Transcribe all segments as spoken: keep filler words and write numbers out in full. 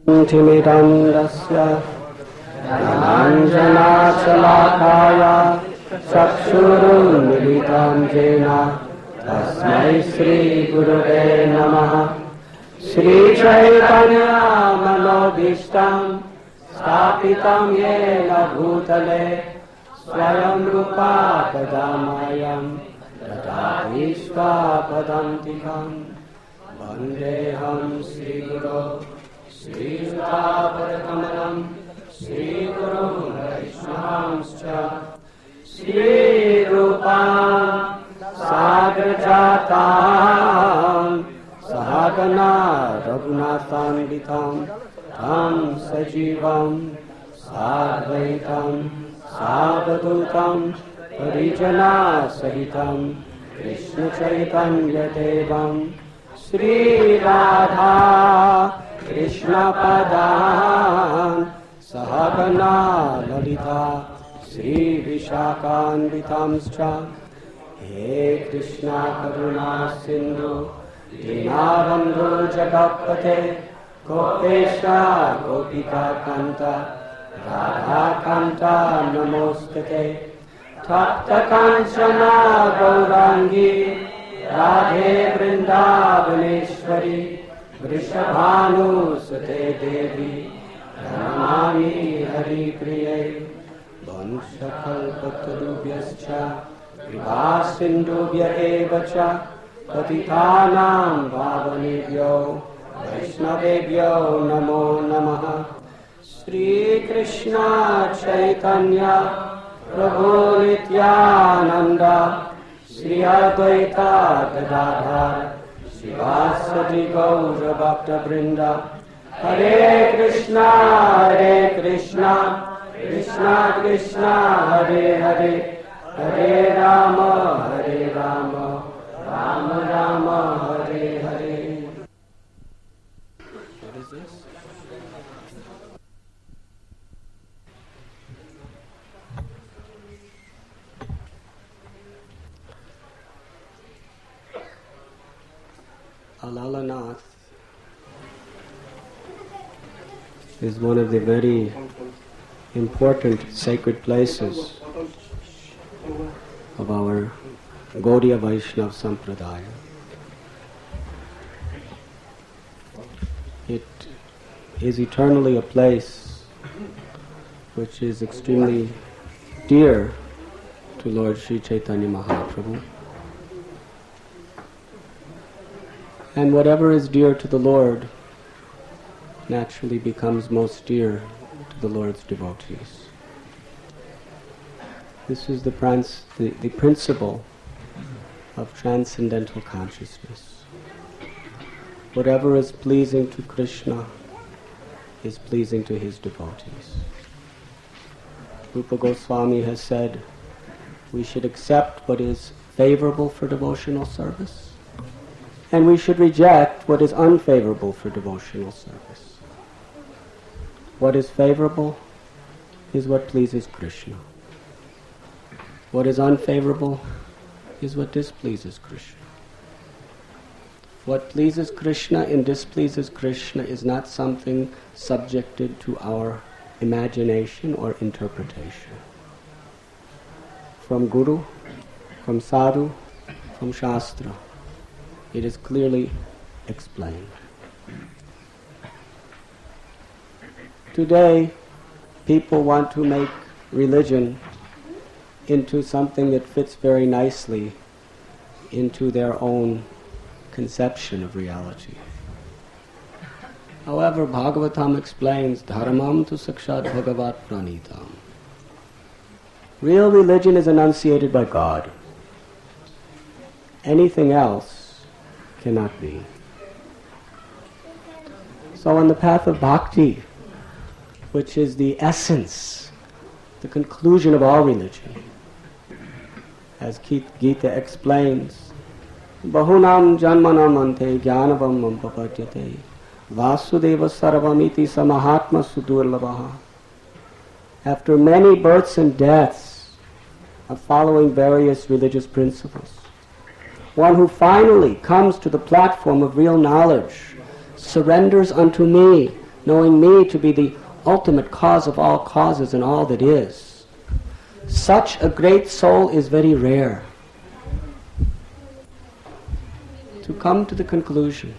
Timidandasya Anjanachalakaya Chakshurun Militam Jena Tasmai Sri Gurave Namaha. Sri Chaitanya Manobhishtam Stapitam Yena Bhutale Swayam Rupa Kadamayam Dadati Svapadantikam Vandeham Sri Guru Sri Jatapadakamlam Sri Guru Vaishnavamscha Sri Rupam Sagrajatam Sahagana Raghunathanvitam Tam Sajivam Sadvaitam Savadutam Parijana Sahitam Krishna Chaitanya Devam Sri Radha Krishna Padan Sahagana Lalita Sri Vishakanvitamscha He Krishna Karuna Sindhu Dinarandhu Jagapate Gopesha Gopika Kanta Radha Kanta Namostate Tapta Kanchana Gaurangi Radhe Vrindavaneshwari Vrishabhanu Sute Devi Pranamami Hari Priye Vanshakalpatarubhyascha Vibhasindubhya evacha Patitanam Bhavanebhyo Vaishnavebhyo Namo Namaha. Sri Krishna Chaitanya Prabhu Nityananda Sri Advaita Gadadhar Srivasadi Gaura Bhakta Vrinda. Hare Krishna Hare Krishna Krishna Krishna Hare Hare Hare Rama Hare Rama Rama Rama Hare Hare. What is this? Alalanath is one of the very important sacred places of our Gaudiya Vaishnava Sampradaya. It is eternally a place which is extremely dear to Lord Sri Chaitanya Mahaprabhu. And whatever is dear to the Lord naturally becomes most dear to the Lord's devotees. This is the, prance, the, the principle of transcendental consciousness. Whatever is pleasing to Krishna is pleasing to his devotees. Rupa Goswami has said we should accept what is favorable for devotional service, and we should reject what is unfavorable for devotional service. What is favorable is what pleases Krishna. What is unfavorable is what displeases Krishna. What pleases Krishna and displeases Krishna is not something subjected to our imagination or interpretation. From Guru, from Sadhu, from Shastra, it is clearly explained. Today, people want to make religion into something that fits very nicely into their own conception of reality. However, Bhagavatam explains, Dharmam tu sakshat bhagavat pranitam. Real religion is enunciated by God. Anything else cannot be. So on the path of bhakti, which is the essence, the conclusion of all religion, as Gita explains, Bahunam janmanam ante jnanavam mampapadyate vasudeva sarvamiti samahatma sudurlavaha. After many births and deaths of following various religious principles, one who finally comes to the platform of real knowledge surrenders unto me knowing me to be the ultimate cause of all causes and all that is. Such a great soul is very rare. To come to the conclusion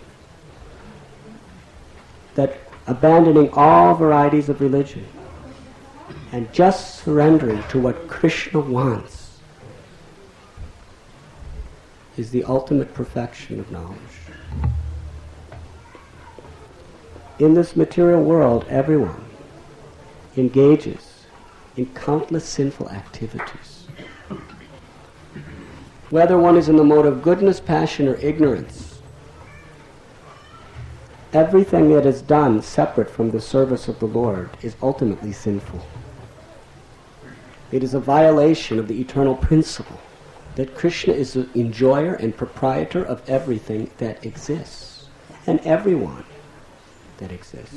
that abandoning all varieties of religion and just surrendering to what Krishna wants is the ultimate perfection of knowledge. In this material world, everyone engages in countless sinful activities. Whether one is in the mode of goodness, passion, or ignorance, everything that is done separate from the service of the Lord is ultimately sinful. It is a violation of the eternal principle that Krishna is the enjoyer and proprietor of everything that exists, and everyone that exists.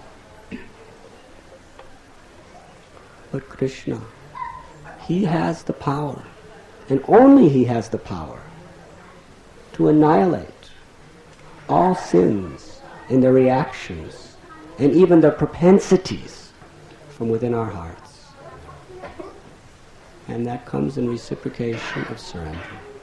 But Krishna, he has the power, and only he has the power, to annihilate all sins and their reactions and even their propensities from within our hearts. And that comes in reciprocation of surrender.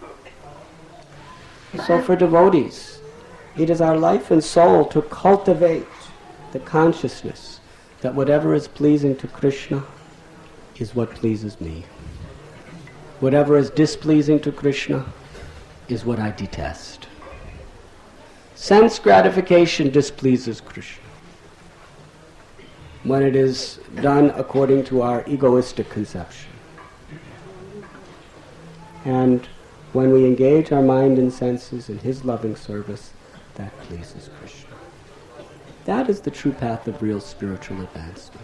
So for devotees, it is our life and soul to cultivate the consciousness that whatever is pleasing to Krishna is what pleases me. Whatever is displeasing to Krishna is what I detest. Sense gratification displeases Krishna when it is done according to our egoistic conception. And when we engage our mind and senses in his loving service, that pleases Krishna. That is the true path of real spiritual advancement.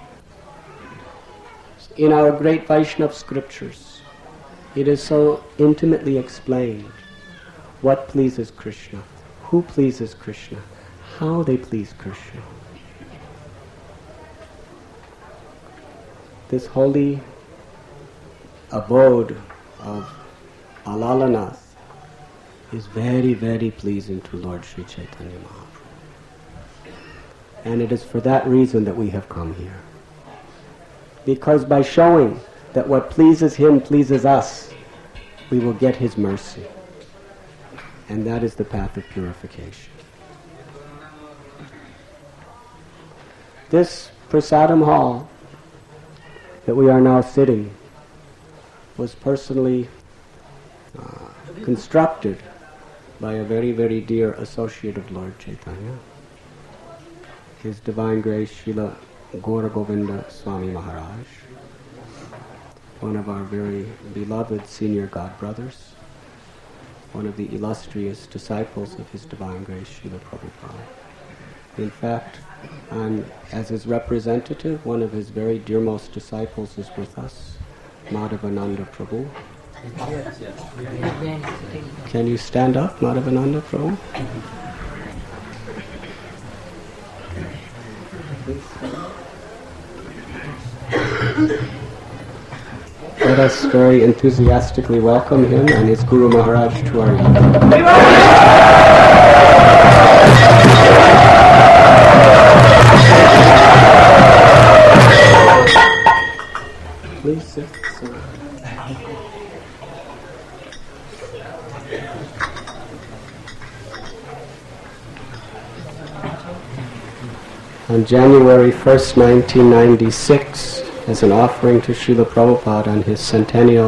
In our great Vaishnava scriptures, it is so intimately explained what pleases Krishna, who pleases Krishna, how they please Krishna. This holy abode of Alalanath is very, very pleasing to Lord Sri Chaitanya Mahaprabhu. And it is for that reason that we have come here. Because by showing that what pleases him pleases us, we will get his mercy. And that is the path of purification. This Prasadam hall that we are now sitting was personally uh, constructed by a very, very dear associate of Lord Chaitanya, His Divine Grace Srila Gaura Govinda Swami Maharaj, one of our very beloved senior godbrothers, one of the illustrious disciples of His Divine Grace Srila Prabhupada. In fact, I'm, as his representative, one of his very dearmost disciples is with us, Madhavananda Prabhu. Can you stand up, Madhavananda Prabhu? Let us very enthusiastically welcome him and his Guru Maharaj to our meeting. Please sit, sir. On January first, nineteen ninety-six, as an offering to Srila Prabhupada on his centennial,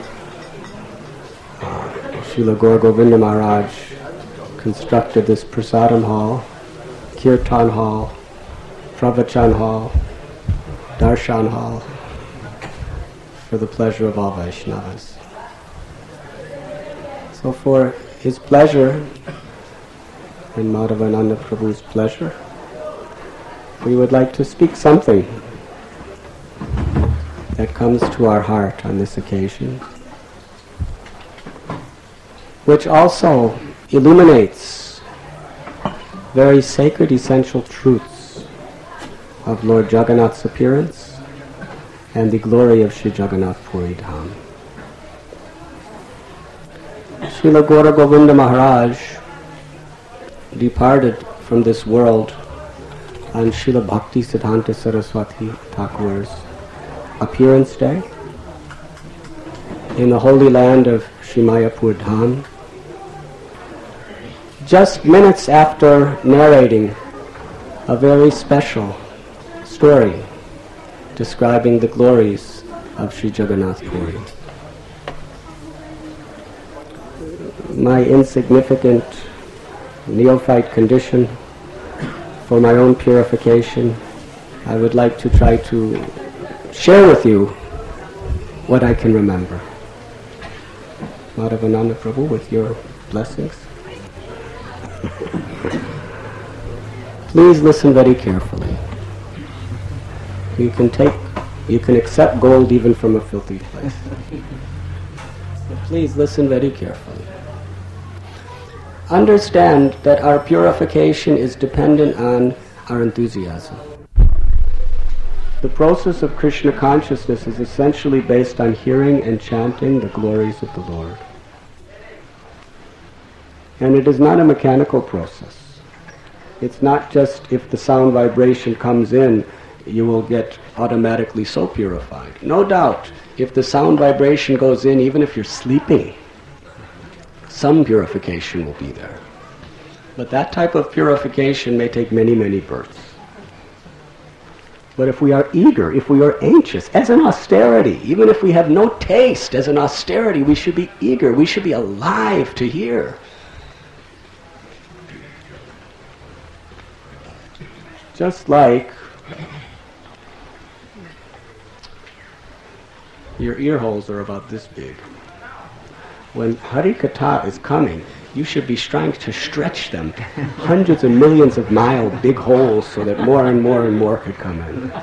uh, Srila Gaura Govinda Maharaj constructed this Prasadam hall, Kirtan hall, Pravachan hall, Darshan hall, for the pleasure of all Vaishnavas. So for his pleasure and Madhavananda Prabhu's pleasure, we would like to speak something that comes to our heart on this occasion, which also illuminates very sacred essential truths of Lord Jagannath's appearance and the glory of Sri Jagannath Puri Dham. Srila Gaura Govinda Maharaj departed from this world on Srila Bhakti Siddhanta Saraswati Thakur's appearance day in the holy land of Sri Mayapur Dham, just minutes after narrating a very special story describing the glories of Sri Jagannath Puri. My insignificant neophyte condition, for my own purification, I would like to try to share with you what I can remember. Madhavananda Prabhu, with your blessings. Please listen very carefully. You can take, you can accept gold even from a filthy place. But please listen very carefully. Understand that our purification is dependent on our enthusiasm. The process of Krishna consciousness is essentially based on hearing and chanting the glories of the Lord. And it is not a mechanical process. It's not just if the sound vibration comes in, you will get automatically so purified. No doubt, if the sound vibration goes in, even if you're sleeping, some purification will be there. But that type of purification may take many, many births. But if we are eager, if we are anxious, as an austerity, even if we have no taste, as an austerity, we should be eager, we should be alive to hear. Just like your ear holes are about this big. When Hari Katha is coming, you should be trying to stretch them hundreds of millions of mile big holes so that more and more and more could come in.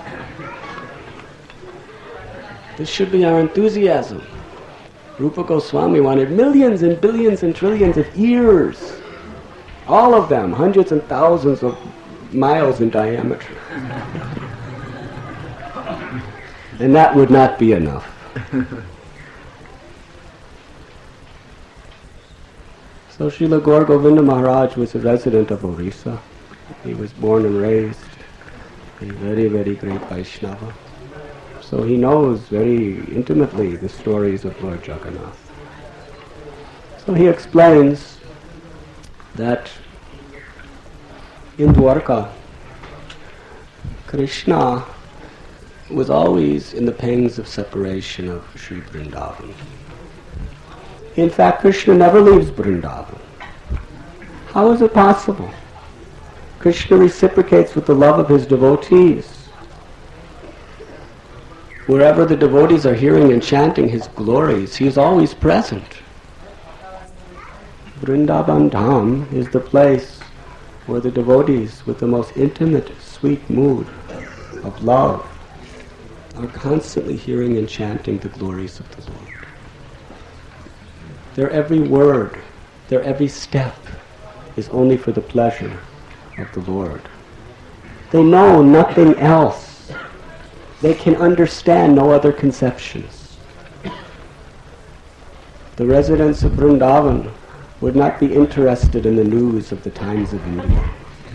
This should be our enthusiasm. Rupa Goswami wanted millions and billions and trillions of ears. All of them, hundreds and thousands of miles in diameter. And that would not be enough. So Srila Gaur Govinda Maharaj was a resident of Orissa. He was born and raised a very, very great Vaishnava. So he knows very intimately the stories of Lord Jagannath. So he explains that in Dwarka, Krishna was always in the pangs of separation of Sri Vrindavan. In fact, Krishna never leaves Vrindavan. How is it possible? Krishna reciprocates with the love of his devotees. Wherever the devotees are hearing and chanting his glories, he is always present. Vrindavan Dham is the place where the devotees, with the most intimate, sweet mood of love, are constantly hearing and chanting the glories of the Lord. Their every word, their every step is only for the pleasure of the Lord. They know nothing else. They can understand no other conceptions. The residents of Vrindavan would not be interested in the news of the times of India.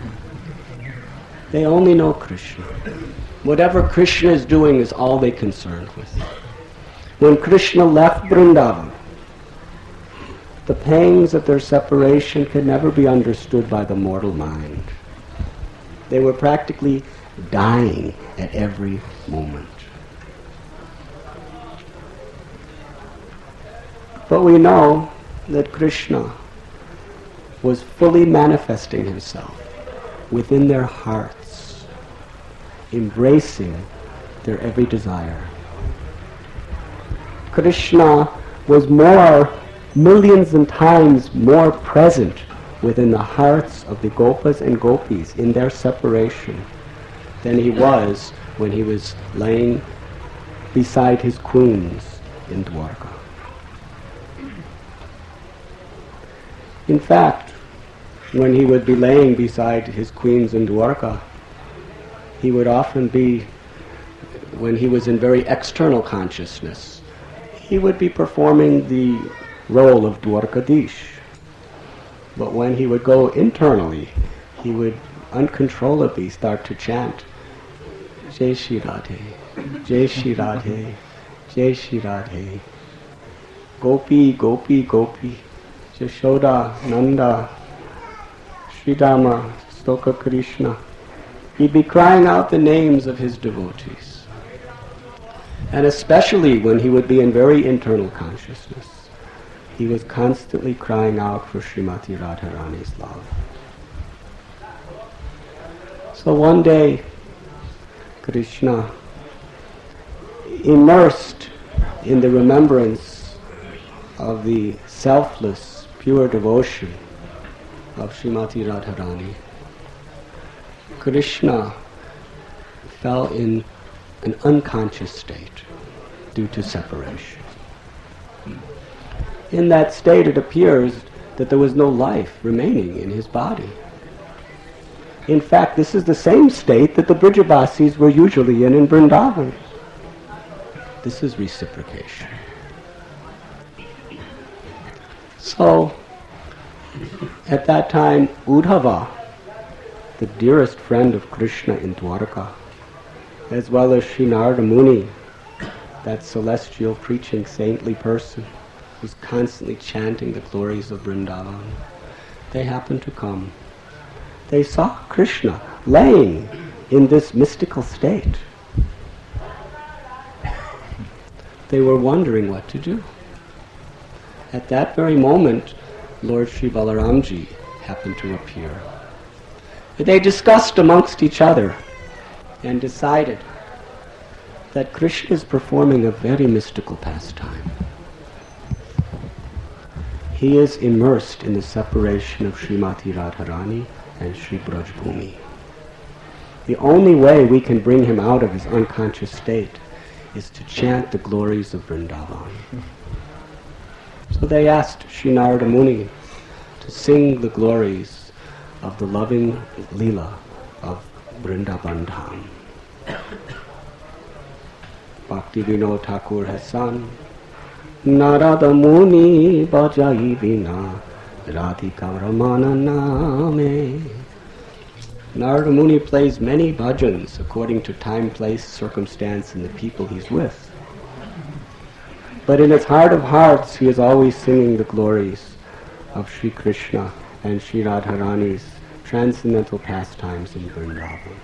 They only know Krishna. Whatever Krishna is doing is all they're concerned with. When Krishna left Vrindavan, the pangs of their separation could never be understood by the mortal mind. They were practically dying at every moment. But we know that Krishna was fully manifesting himself within their hearts, embracing their every desire. Krishna was more, millions and times more present within the hearts of the Gopas and Gopis in their separation than he was when he was laying beside his queens in Dwarka. In fact, when he would be laying beside his queens in Dwarka, he would often be, when he was in very external consciousness, he would be performing the role of Dwarkadish. But when he would go internally, he would uncontrollably start to chant, Jai Shri Radhe, Jai Shri Radhe, Jai Shri Radhe. Gopi, Gopi, Gopi, Yashoda, Nanda, Sridama, Stoka Krishna. He'd be crying out the names of his devotees. And especially when he would be in very internal consciousness, he was constantly crying out for Srimati Radharani's love. So one day, Krishna, immersed in the remembrance of the selfless, pure devotion of Srimati Radharani, Krishna fell in an unconscious state due to separation. In that state it appears that there was no life remaining in his body. In fact, this is the same state that the Brijabasis were usually in in Vrindavan. This is reciprocation. So, at that time, Uddhava, the dearest friend of Krishna in Dwarka, as well as Sri Narada Muni, that celestial preaching saintly person who's constantly chanting the glories of Vrindavan, they happened to come. They saw Krishna laying in this mystical state. They were wondering what to do. At that very moment, Lord Sri Balaramji happened to appear. They discussed amongst each other and decided that Krishna is performing a very mystical pastime. He is immersed in the separation of Srimati Radharani and Sri Brajbhumi. The only way we can bring him out of his unconscious state is to chant the glories of Vrindavan. So they asked Sri Narada Muni to sing the glories of the loving Leela of Vrindavan Dham. Bhakti Vinod Thakur has sung, Narada Muni bajai vina Radhika Ramana name. Narada Muni plays many bhajans according to time, place, circumstance, and the people he's with. But in his heart of hearts, he is always singing the glories of Sri Krishna and Sri Radharani's transcendental pastimes in Vrindavan.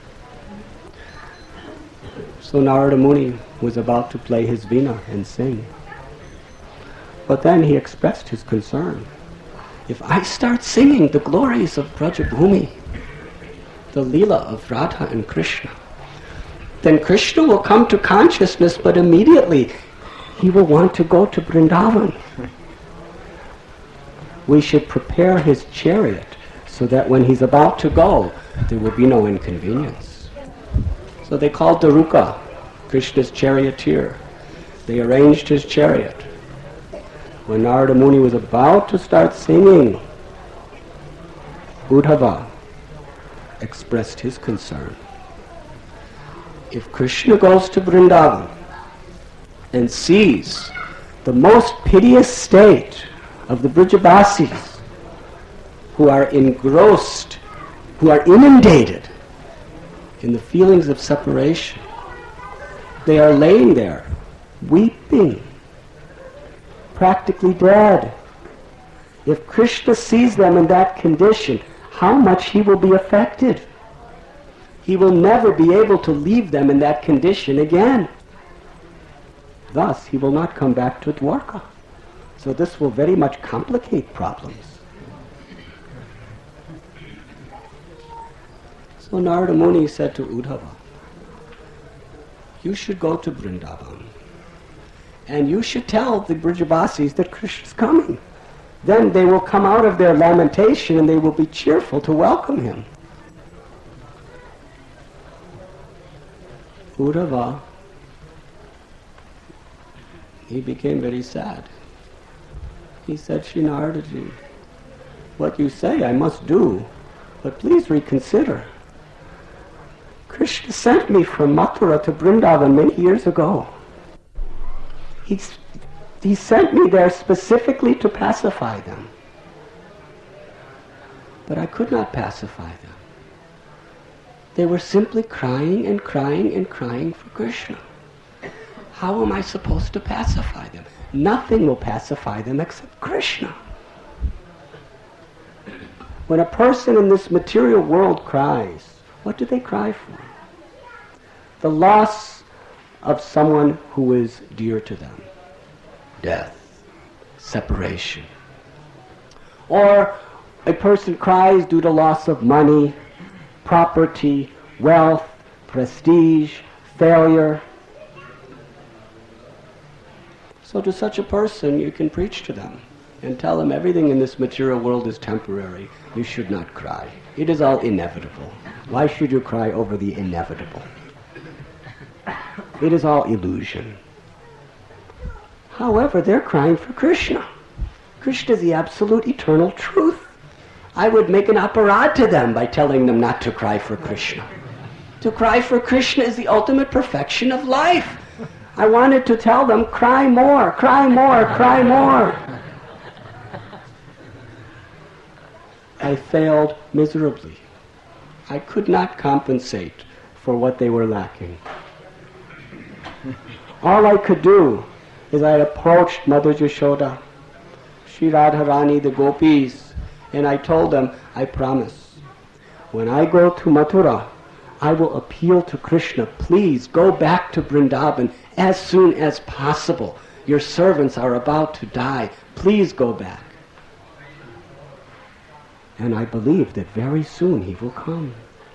So Narada Muni was about to play his veena and sing. But then he expressed his concern. If I start singing the glories of Brajabhumi, the Leela of Radha and Krishna, then Krishna will come to consciousness, but immediately he will want to go to Vrindavan. We should prepare his chariot so that when he's about to go, there will be no inconvenience. So they called Daruka, Krishna's charioteer. They arranged his chariot. When Narada Muni was about to start singing, Uddhava expressed his concern. If Krishna goes to Vrindavan and sees the most piteous state of the Brijabasis, who are engrossed, who are inundated in the feelings of separation, they are laying there, weeping, practically dead. If Krishna sees them in that condition, how much he will be affected. He will never be able to leave them in that condition again. Thus, he will not come back to Dwarka. So this will very much complicate problems. So Narada Muni said to Uddhava, you should go to Vrindavan, and you should tell the Brijabasis that Krishna is coming. Then they will come out of their lamentation and they will be cheerful to welcome him. Uddhava, he became very sad. He said, Shri Naradaji, what you say I must do, but please reconsider. Krishna sent me from Mathura to Vrindavan many years ago. He, he sent me there specifically to pacify them. But I could not pacify them. They were simply crying and crying and crying for Krishna. How am I supposed to pacify them? Nothing will pacify them except Krishna. When a person in this material world cries, what do they cry for? The loss of someone who is dear to them. Death, separation. Or a person cries due to loss of money, property, wealth, prestige, failure. So to such a person, you can preach to them and tell them everything in this material world is temporary. You should not cry. It is all inevitable. Why should you cry over the inevitable? It is all illusion. However, they're crying for Krishna. Krishna is the absolute eternal truth. I would make an aparad to them by telling them not to cry for Krishna. To cry for Krishna is the ultimate perfection of life. I wanted to tell them, cry more, cry more, cry more. I failed miserably. I could not compensate for what they were lacking. All I could do is I approached Mother Yashoda, Sri Radharani, the gopis, and I told them, I promise, when I go to Mathura, I will appeal to Krishna, please go back to Vrindavan as soon as possible. Your servants are about to die. Please go back. And I believe that very soon he will come.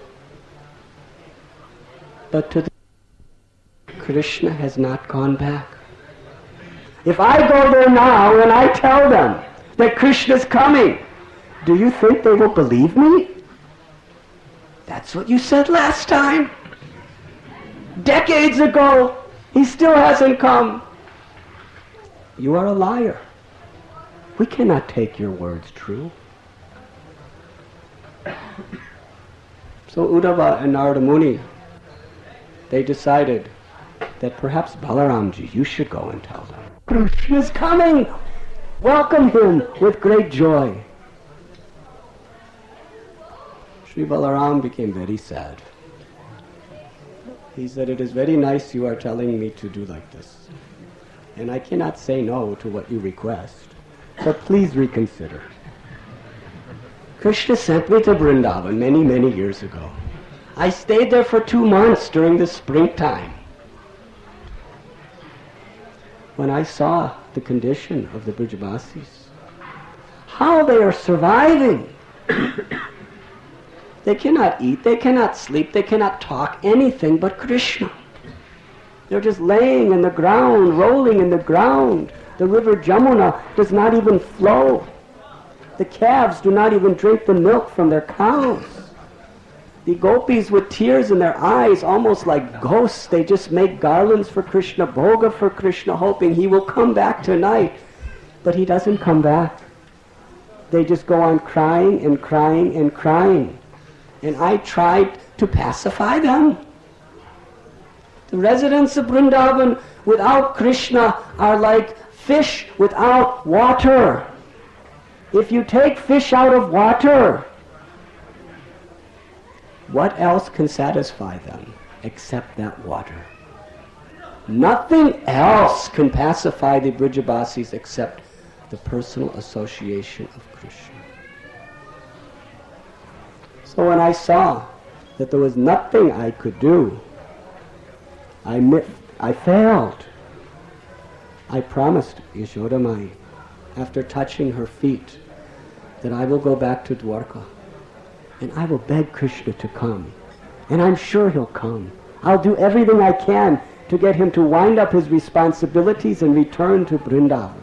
But to the Krishna has not gone back. If I go there now and I tell them that Krishna is coming, do you think they will believe me? That's what you said last time. Decades ago, he still hasn't come. You are a liar. We cannot take your words true. So Uddhava and Narada Muni, they decided that perhaps Balaramji, you should go and tell them. Krishna is coming! Welcome him with great joy. Sri Balaram became very sad. He said, it is very nice you are telling me to do like this. And I cannot say no to what you request. But please reconsider. Krishna sent me to Vrindavan many, many years ago. I stayed there for two months during the springtime. When I saw the condition of the Brijabasis, how they are surviving. They cannot eat, they cannot sleep, they cannot talk anything but Krishna. They're just laying in the ground, rolling in the ground. The river Jamuna does not even flow. The calves do not even drink the milk from their cows. The gopis with tears in their eyes, almost like ghosts, they just make garlands for Krishna, bhoga for Krishna, hoping he will come back tonight. But he doesn't come back. They just go on crying and crying and crying. And I tried to pacify them. The residents of Vrindavan without Krishna are like fish without water. If you take fish out of water, what else can satisfy them except that water? Nothing else can pacify the Brijabasis except the personal association of Krishna. So when I saw that there was nothing I could do, I, mi- I failed. I promised Yashoda Mai, after touching her feet, that I will go back to Dwarka and I will beg Krishna to come. And I'm sure he'll come. I'll do everything I can to get him to wind up his responsibilities and return to Vrindavan.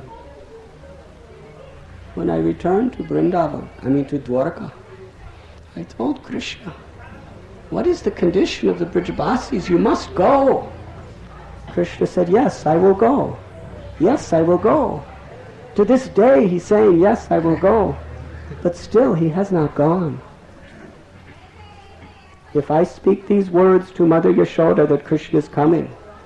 When I returned to Vrindavan, I mean to Dwarka, I told Krishna, what is the condition of the Brijabasis? You must go. Krishna said, yes, I will go. Yes, I will go. To this day he's saying, yes, I will go. But still he has not gone. If I speak these words to Mother Yashoda that Krishna is coming,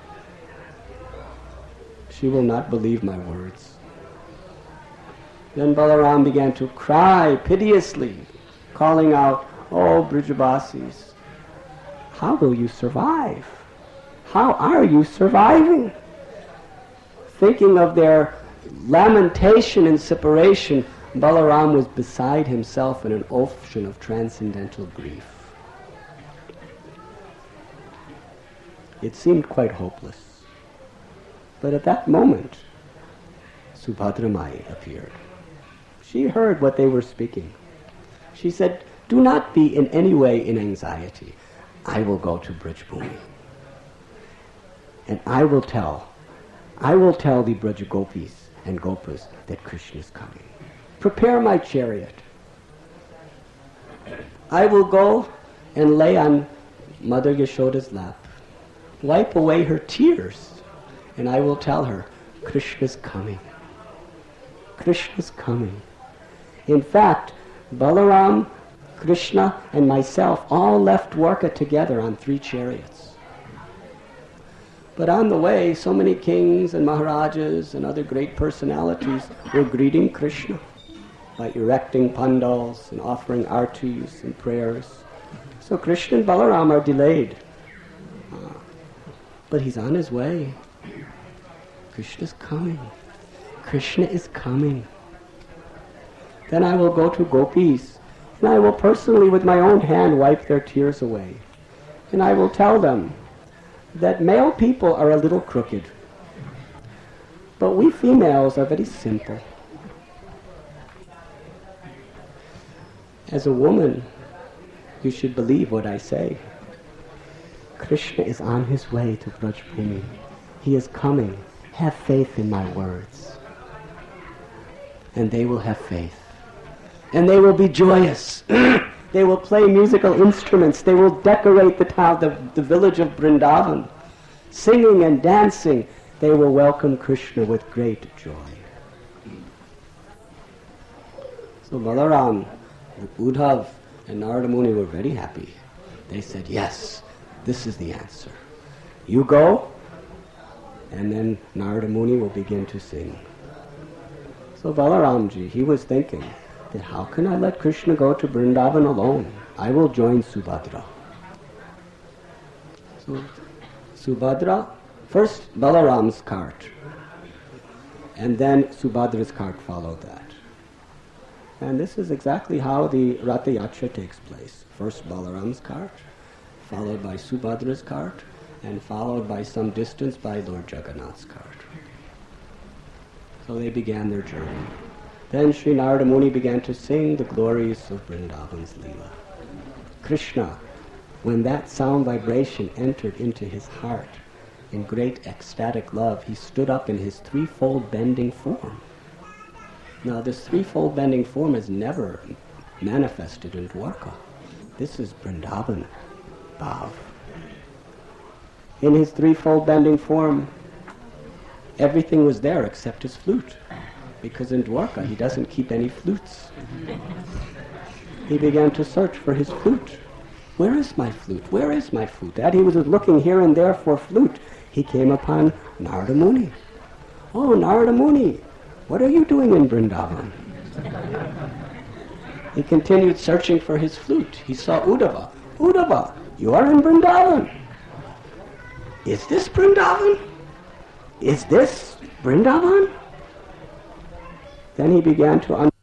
she will not believe my words. Then Balaram began to cry piteously, calling out, oh Brijabasis, how will you survive? How are you surviving? Thinking of their lamentation and separation, Balaram was beside himself in an ocean of transcendental grief. It seemed quite hopeless. But at that moment, Subhadra Mai appeared. She heard what they were speaking. She said, "Do not be in any way in anxiety. I will go to Braj Bhumi. And I will tell, I will tell the Braj Gopis and Gopas that Krishna is coming. Prepare my chariot. I will go and lay on Mother Yashoda's lap, wipe away her tears, and I will tell her, Krishna's coming. Krishna's coming." In fact, Balaram, Krishna, and myself all left Dwarka together on three chariots. But on the way, so many kings and maharajas and other great personalities were greeting Krishna by erecting pandals and offering artis and prayers. So Krishna and Balaram are delayed. Uh, but he's on his way. Krishna's coming. Krishna is coming. Then I will go to Gopis, and I will personally with my own hand wipe their tears away. And I will tell them that male people are a little crooked, but we females are very simple. As a woman, you should believe what I say. Krishna is on his way to Braj Bhumi. He is coming. Have faith in my words. And they will have faith. And they will be joyous. They will play musical instruments. They will decorate the town, the, the village of Vrindavan. Singing and dancing, they will welcome Krishna with great joy. So Balaram, Uddhav, and Narada Muni were very happy. They said, yes, this is the answer. You go, and then Narada Muni will begin to sing. So Balaramji, he was thinking, that how can I let Krishna go to Vrindavan alone? I will join Subhadra. So Subhadra, first Balaram's cart, and then Subhadra's cart followed that. And this is exactly how the Ratha Yatra takes place. First Balaram's cart, followed by Subhadra's cart, and followed by some distance by Lord Jagannath's cart. So they began their journey. Then Sri Narada Muni began to sing the glories of Vrindavan's Leela. Krishna, when that sound vibration entered into his heart in great ecstatic love, he stood up in his threefold bending form. Now this threefold bending form is never manifested in Dwarka. This is Vrindavan Bhav. In his threefold bending form, everything was there except his flute. Because in Dwarka, he doesn't keep any flutes. He began to search for his flute. Where is my flute? Where is my flute? As he was looking here and there for flute, he came upon Narada Muni. Oh, Narada Muni, what are you doing in Vrindavan? He continued searching for his flute. He saw Uddhava. Uddhava, you are in Vrindavan. Is this Vrindavan? Is this Vrindavan? Then he began to understand.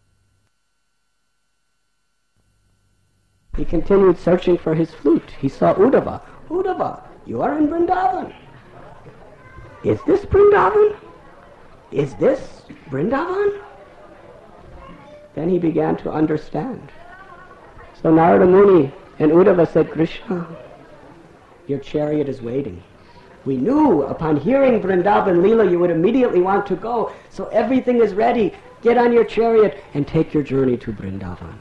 He continued searching for his flute. He saw Uddhava. Uddhava, you are in Vrindavan. Is this Vrindavan? Is this Vrindavan? Then he began to understand. So Narada Muni and Uddhava said, Krishna, your chariot is waiting. We knew upon hearing Vrindavan Leela you would immediately want to go. So everything is ready. Get on your chariot and take your journey to Vrindavan.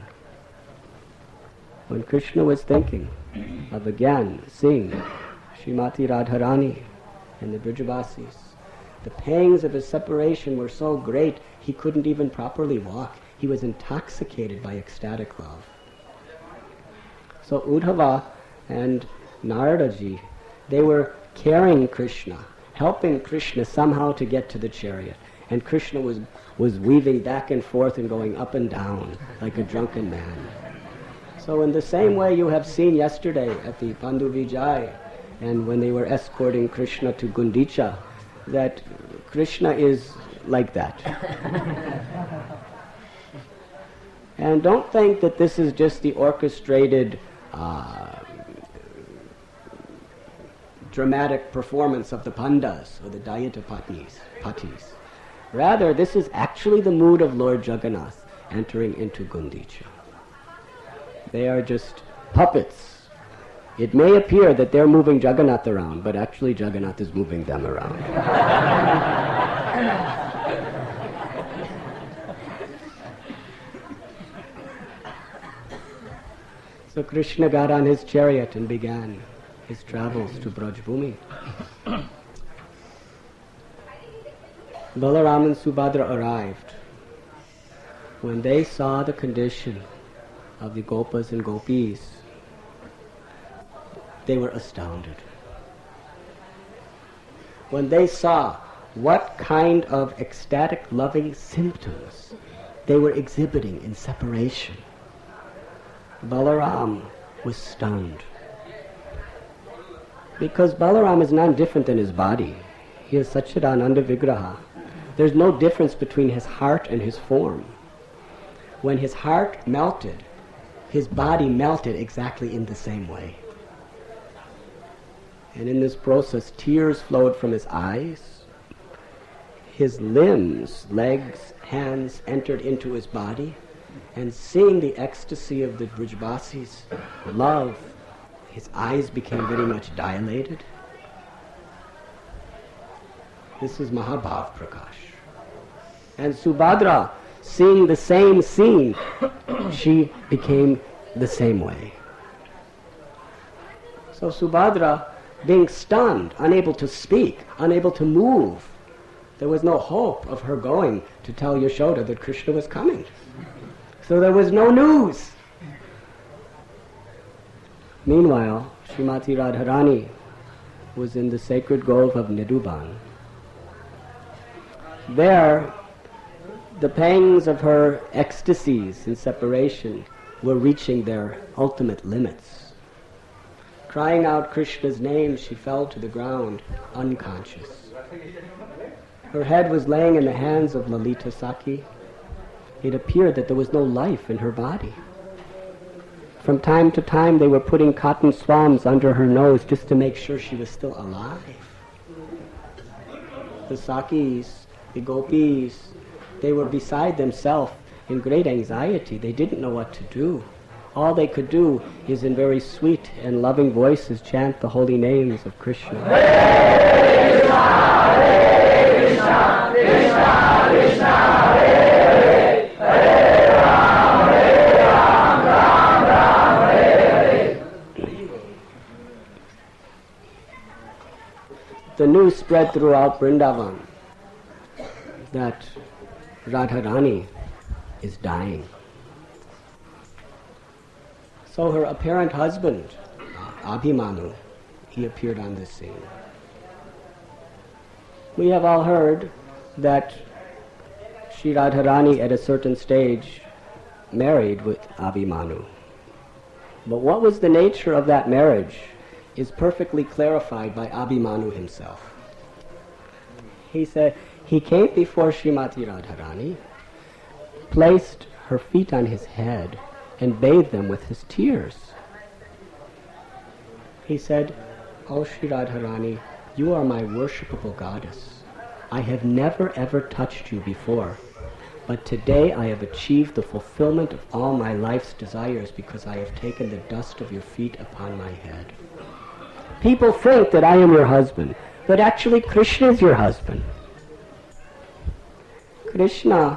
When Krishna was thinking of again seeing Srimati Radharani and the Brijavasis, the pangs of his separation were so great he couldn't even properly walk. He was intoxicated by ecstatic love. So Uddhava and Naradaji, they were carrying Krishna, helping Krishna somehow to get to the chariot. And Krishna was, was weaving back and forth and going up and down like a drunken man. So in the same way you have seen yesterday at the Pandu Vijay, and when they were escorting Krishna to Gundicha, that Krishna is like that. And don't think that this is just the orchestrated uh, dramatic performance of the Pandas or the Dayita Patnis, Patis. Rather, this is actually the mood of Lord Jagannath entering into Gundicha. They are just puppets. It may appear that they're moving Jagannath around, but actually Jagannath is moving them around. So Krishna got on his chariot and began his travels to Brajbhumi. Balaram and Subhadra arrived. When they saw the condition of the Gopas and Gopis, they were astounded. When they saw what kind of ecstatic loving symptoms they were exhibiting in separation, Balaram was stunned. Because Balaram is not different than his body. He is Satchidananda Vigraha. There's no difference between his heart and his form. When his heart melted, his body melted exactly in the same way. And in this process, tears flowed from his eyes. His limbs, legs, hands entered into his body. And seeing the ecstasy of the Brijbasis, love, his eyes became very much dilated. This is Mahabhav Prakash. And Subhadra, seeing the same scene, she became the same way. So Subhadra, being stunned, unable to speak, unable to move, there was no hope of her going to tell Yashoda that Krishna was coming. So there was no news. Meanwhile, Srimati Radharani was in the sacred grove of Nidhuban. There, the pangs of her ecstasies in separation were reaching their ultimate limits. Crying out Krishna's name, she fell to the ground, unconscious. Her head was laying in the hands of Lalita Sakhi. It appeared that there was no life in her body. From time to time they were putting cotton swabs under her nose just to make sure she was still alive. The Sakhis, the Gopis, they were beside themselves in great anxiety. They didn't know what to do. All they could do is in very sweet and loving voices chant the holy names of Krishna. Hare Krishna, Hare Krishna, Krishna Krishna, Hare Hare, Hare Ram, Hare Ram, Ram Ram, Hare Hare. The news spread throughout Vrindavan that Radharani is dying. So her apparent husband, Abhimanyu, he appeared on the scene. We have all heard that Shri Radharani at a certain stage married with Abhimanyu. But what was the nature of that marriage is perfectly clarified by Abhimanyu himself. He said, he came before Srimati Radharani, placed her feet on his head, and bathed them with his tears. He said, "O Shri Radharani, you are my worshipable goddess. I have never ever touched you before, but today I have achieved the fulfillment of all my life's desires because I have taken the dust of your feet upon my head. People think that I am your husband, but actually Krishna is your husband. Krishna,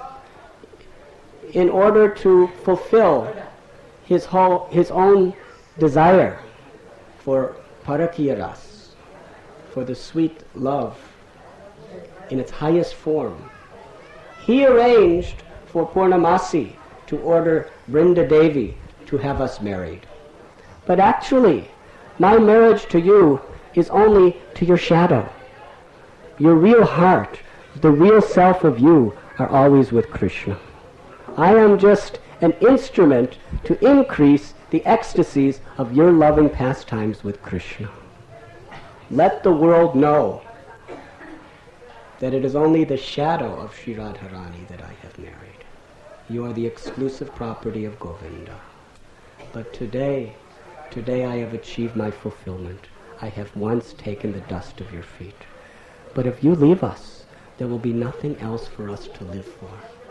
in order to fulfill his whole, his own desire for parakiya ras, for the sweet love in its highest form, he arranged for Purnamasi to order Brinda Devi to have us married. But actually, my marriage to you is only to your shadow. Your real heart, the real self of you, are always with Krishna. I am just an instrument to increase the ecstasies of your loving pastimes with Krishna. Let the world know that it is only the shadow of Sri Radharani that I have married. You are the exclusive property of Govinda. But today, today I have achieved my fulfillment. I have once taken the dust of your feet. But if you leave us, there will be nothing else for us to live for.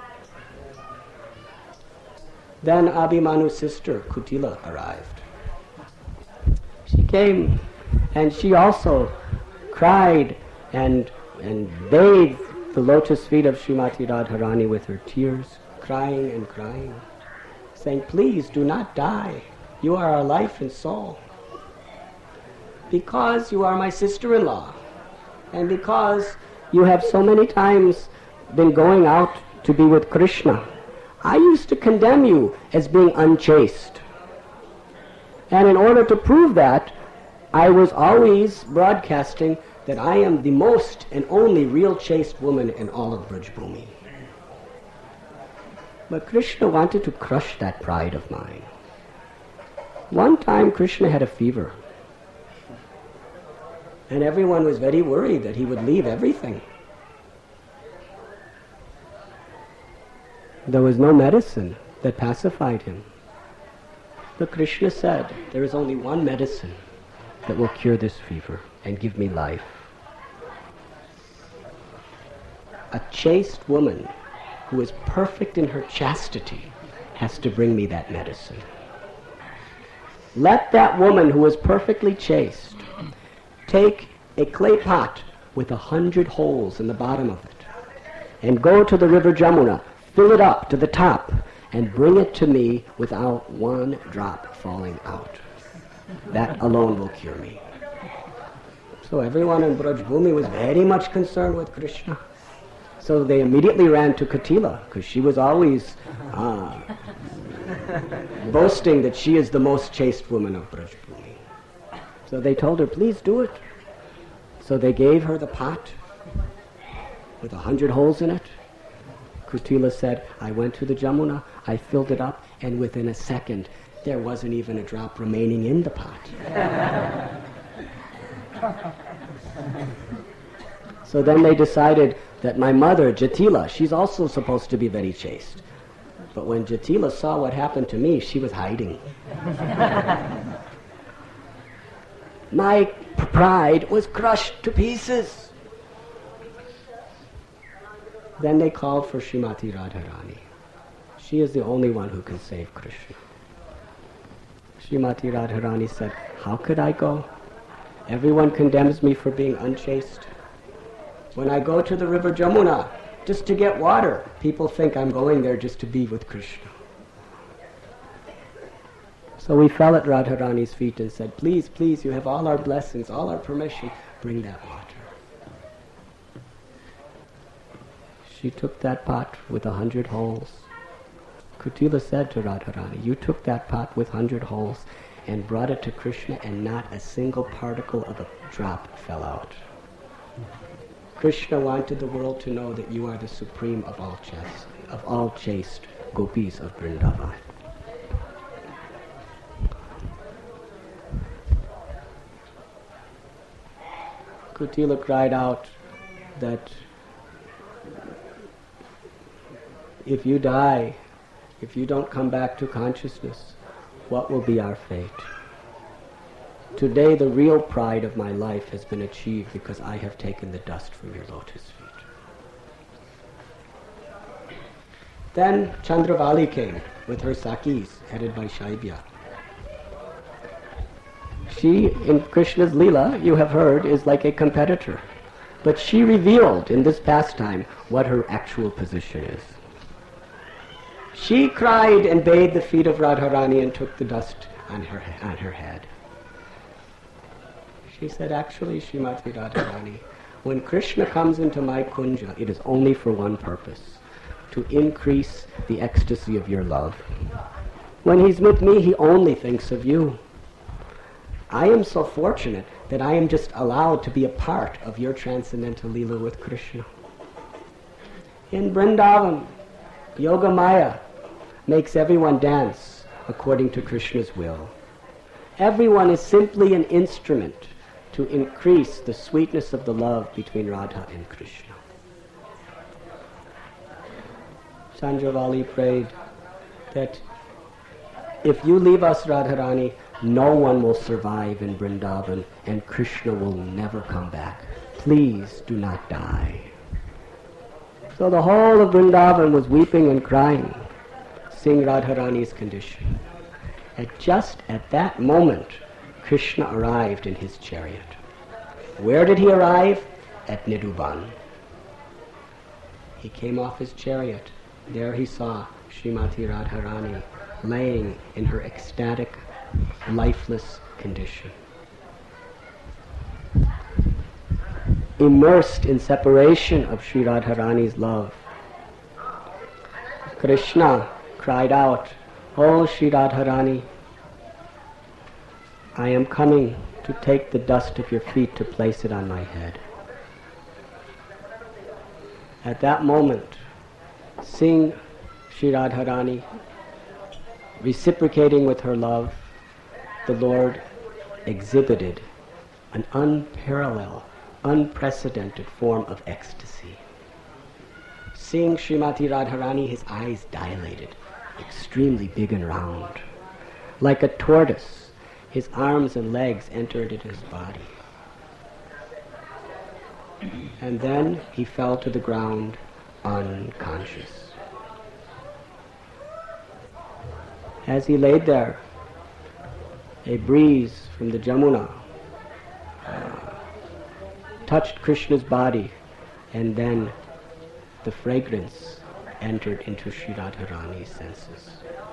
Then Abhimanu's sister, Kutila, arrived. She came, and she also cried and, and bathed the lotus feet of Srimati Radharani with her tears, crying and crying, saying, please do not die. You are our life and soul. Because you are my sister-in-law, and because you have so many times been going out to be with Krishna, I used to condemn you as being unchaste. And in order to prove that, I was always broadcasting that I am the most and only real chaste woman in all of Braj Bhumi. But Krishna wanted to crush that pride of mine. One time Krishna had a fever. And everyone was very worried that he would leave everything. There was no medicine that pacified him. But Krishna said, there is only one medicine that will cure this fever and give me life. A chaste woman who is perfect in her chastity has to bring me that medicine. Let that woman who is perfectly chaste take a clay pot with a hundred holes in the bottom of it and go to the river Jamuna, fill it up to the top, and bring it to me without one drop falling out. That alone will cure me. So everyone in Braj Bhumi was very much concerned with Krishna. So they immediately ran to Kutila, because she was always uh, boasting that she is the most chaste woman of Braj Bhumi. So they told her, please do it. So they gave her the pot with a hundred holes in it. Kutila said, I went to the Jamuna, I filled it up, and within a second, there wasn't even a drop remaining in the pot. So then they decided that my mother, Jatila, she's also supposed to be very chaste. But when Jatila saw what happened to me, she was hiding. My pride was crushed to pieces. Then they called for Srimati Radharani. She is the only one who can save Krishna. Srimati Radharani said, how could I go? Everyone condemns me for being unchaste. When I go to the river Jamuna just to get water, people think I'm going there just to be with Krishna. So we fell at Radharani's feet and said, please, please, you have all our blessings, all our permission, bring that water. She took that pot with a hundred holes. Kutila said to Radharani, you took that pot with hundred holes and brought it to Krishna, and not a single particle of a drop fell out. Krishna wanted the world to know that you are the supreme of all chaste, of all chaste gopis of Vrindavan. Kutila cried out that if you die, if you don't come back to consciousness, what will be our fate? Today the real pride of my life has been achieved because I have taken the dust from your lotus feet. Then Chandravali came with her Sakis, headed by Shaibya. She, in Krishna's Leela, you have heard, is like a competitor. But she revealed in this pastime what her actual position is. She cried and bathed the feet of Radharani and took the dust on her, on her head. She said, actually, Srimati Radharani, when Krishna comes into my kunja, it is only for one purpose, to increase the ecstasy of your love. When he's with me, he only thinks of you. I am so fortunate that I am just allowed to be a part of your transcendental Leela with Krishna. In Vrindavan, Yoga Maya, makes everyone dance according to Krishna's will. Everyone is simply an instrument to increase the sweetness of the love between Radha and Krishna. Chandravali prayed that if you leave us, Radharani, no one will survive in Vrindavan and Krishna will never come back. Please do not die. So the whole of Vrindavan was weeping and crying, seeing Radharani's condition. And just at that moment, Krishna arrived in his chariot. Where did he arrive? At Nidhuban. He came off his chariot. There he saw Srimati Radharani laying in her ecstatic, lifeless condition. Immersed in separation of Sri Radharani's love, Krishna cried out, "Oh Sri Radharani, I am coming to take the dust of your feet to place it on my head." At that moment, seeing Sri Radharani reciprocating with her love, the Lord exhibited an unparalleled, unprecedented form of ecstasy. Seeing Srimati Radharani, his eyes dilated, extremely big and round. Like a tortoise, his arms and legs entered into his body. And then he fell to the ground unconscious. As he laid there, a breeze from the Jamuna uh, touched Krishna's body, and then the fragrance entered into Sri Radharani's senses.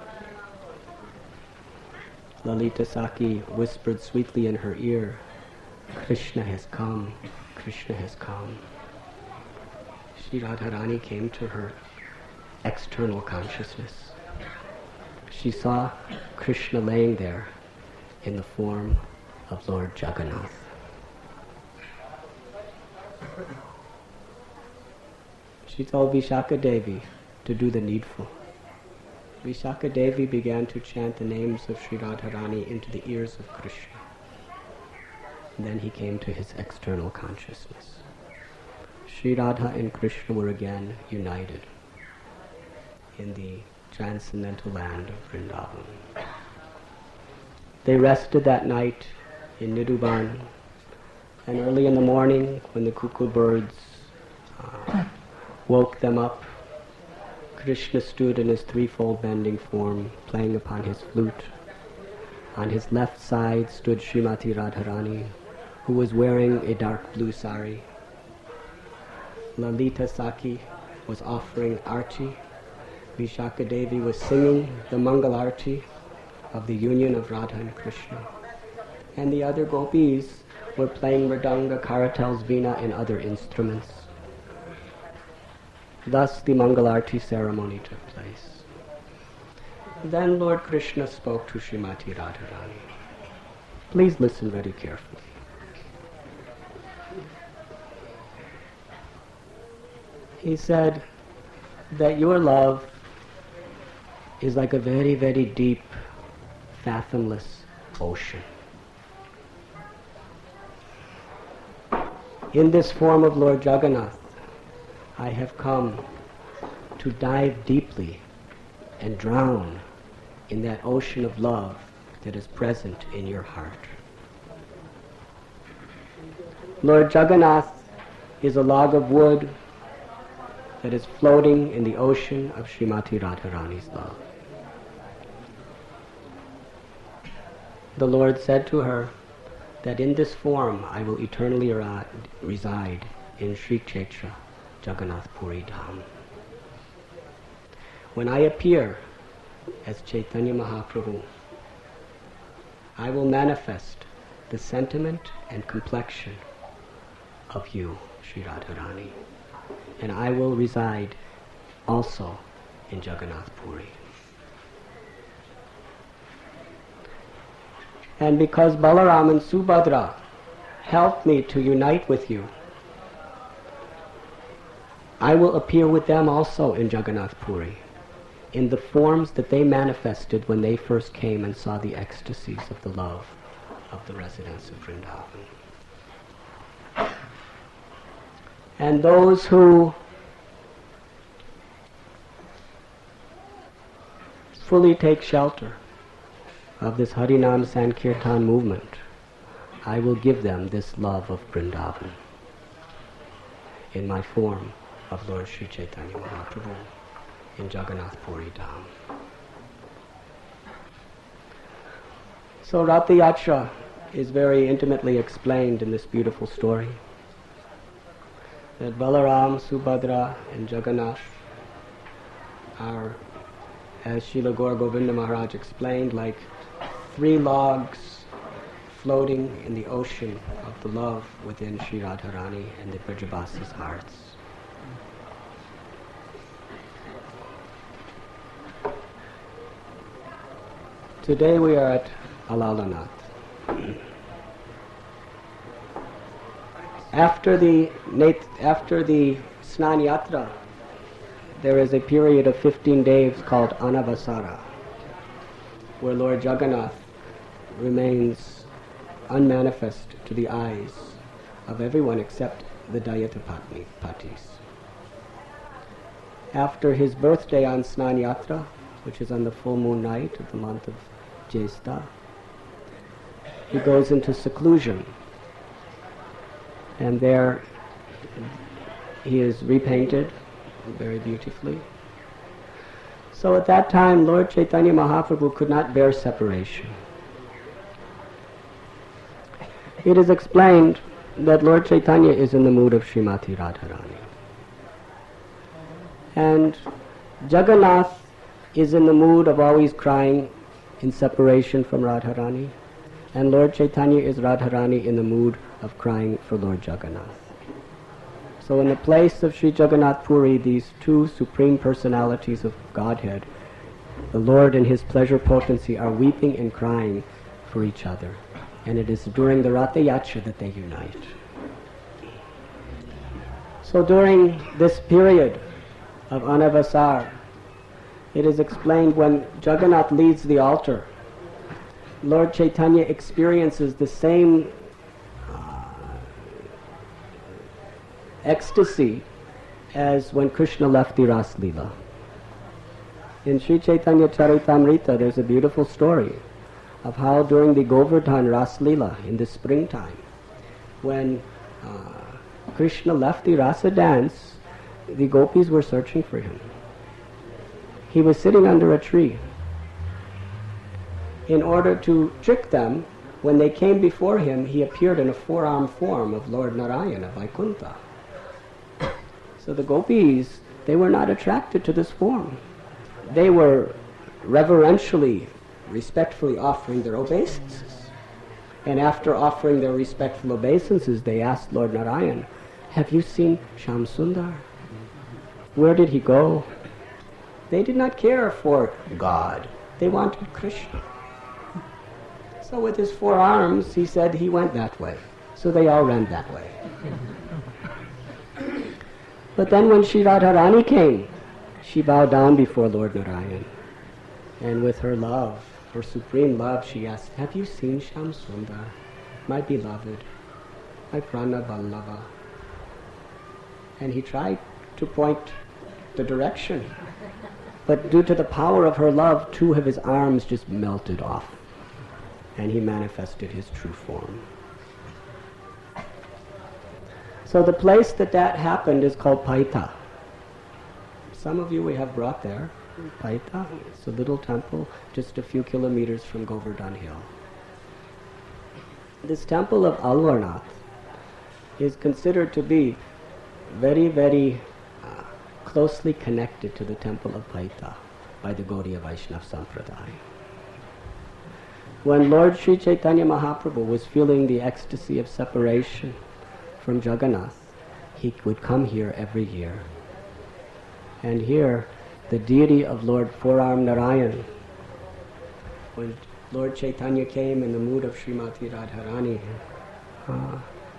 Lalita Saki whispered sweetly in her ear, "Krishna has come, Krishna has come." Sri Radharani came to her external consciousness. She saw Krishna laying there in the form of Lord Jagannath. She told Vishaka Devi to do the needful. Vishaka Devi began to chant the names of Sri Radharani into the ears of Krishna. And then he came to his external consciousness. Sri Radha and Krishna were again united in the transcendental land of Vrindavan. They rested that night in Nidhuban, and early in the morning, when the cuckoo birds uh, woke them up, Krishna stood in his threefold bending form, playing upon his flute. On his left side stood Srimati Radharani, who was wearing a dark blue sari. Lalita Saki was offering arti. Vishaka Devi was singing the Mangal Arti of the union of Radha and Krishna. And the other gopis were playing mridanga, karatals, veena, and other instruments. Thus the Mangal Arti ceremony took place. Then Lord Krishna spoke to Srimati Radharani. Please listen very carefully. He said that your love is like a very, very deep, fathomless ocean. In this form of Lord Jagannath, I have come to dive deeply and drown in that ocean of love that is present in your heart. Lord Jagannath is a log of wood that is floating in the ocean of Srimati Radharani's love. The Lord said to her that in this form I will eternally ar- reside in Sri Kshetra, Jagannath Puri Dham. When I appear as Chaitanya Mahaprabhu, I will manifest the sentiment and complexion of you, Sri Radharani, and I will reside also in Jagannath Puri. And because Balaram and Subhadra helped me to unite with you, I will appear with them also in Jagannath Puri. in the forms that they manifested when they first came and saw the ecstasies of the love of the residents of Vrindavan. And those who fully take shelter of this Harinam Sankirtan movement, I will give them this love of Vrindavan in my form of Lord Sri Chaitanya Mahaprabhu in Jagannath Puri Dham. So Ratha Yatra is very intimately explained in this beautiful story, that Balaram, Subhadra and Jagannath are, as Srila Gaura Govinda Maharaj explained, like three logs floating in the ocean of the love within Sri Radharani and the Brajavasis' hearts. Today we are at Alalanath. After the after the Snan Yatra, there is a period of fifteen days called Anavasara, where Lord Jagannath remains unmanifest to the eyes of everyone except the Dayatapatni Patis. After his birthday on Snan Yatra, which is on the full moon night of the month of Jyestha, he goes into seclusion, and there he is repainted very beautifully. So at that time, Lord Chaitanya Mahaprabhu could not bear separation. It is explained that Lord Chaitanya is in the mood of Srimati Radharani. And Jagannath is in the mood of always crying in separation from Radharani. And Lord Chaitanya is Radharani in the mood of crying for Lord Jagannath. So in the place of Sri Jagannath Puri, these two supreme personalities of Godhead, the Lord and his pleasure potency, are weeping and crying for each other. And it is during the Ratha Yatra that they unite. So during this period of Anavasar, it is explained when Jagannath leads the altar, Lord Chaitanya experiences the same uh, ecstasy as when Krishna left the Ras Leela. In Sri Chaitanya Charitamrita, there's a beautiful story of how during the Govardhan Ras Leela in the springtime, when uh, Krishna left the Rasa dance, the gopis were searching for him. He was sitting under a tree. In order to trick them, when they came before him, he appeared in a four-armed form of Lord Narayana, Vaikuntha. So the gopis, they were not attracted to this form. They were reverentially, respectfully offering their obeisances. And after offering their respectful obeisances, they asked Lord Narayan, "Have you seen Shyam Sundar? Where did he go?" They did not care for God. They wanted Krishna. So with his four arms, he said he went that way. So they all ran that way. But then when Sri Radharani came, she bowed down before Lord Narayan. And with her love, her supreme love, she asked, "Have you seen Shyam Sundar, my beloved, my Prana Vallabha?" And he tried to point the direction. But due to the power of her love, two of his arms just melted off. And he manifested his true form. So the place that that happened is called Paita. Some of you we have brought there. Paita, it's a little temple just a few kilometers from Govardhan Hill. This temple of Alvarnath is considered to be very, very uh, closely connected to the temple of Paita by the Gaudiya Vaishnava Sampradaya. When Lord Sri Chaitanya Mahaprabhu was feeling the ecstasy of separation from Jagannath, he would come here every year. And here, the deity of Lord Four-Armed Narayan, when Lord Chaitanya came in the mood of Srimati Radharani, uh,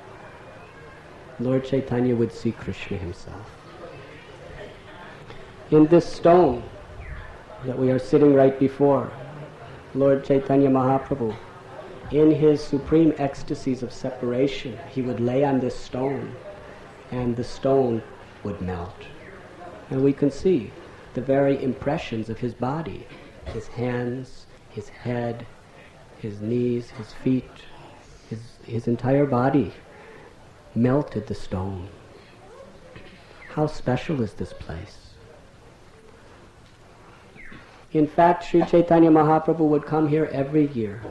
Lord Chaitanya would see Krishna himself. In this stone that we are sitting right before, Lord Chaitanya Mahaprabhu, in his supreme ecstasies of separation, he would lay on this stone and the stone would melt. And we can see the very impressions of his body, his hands, his head, his knees, his feet, his, his entire body melted the stone. How special is this place? In fact, Sri Chaitanya Mahaprabhu would come here every year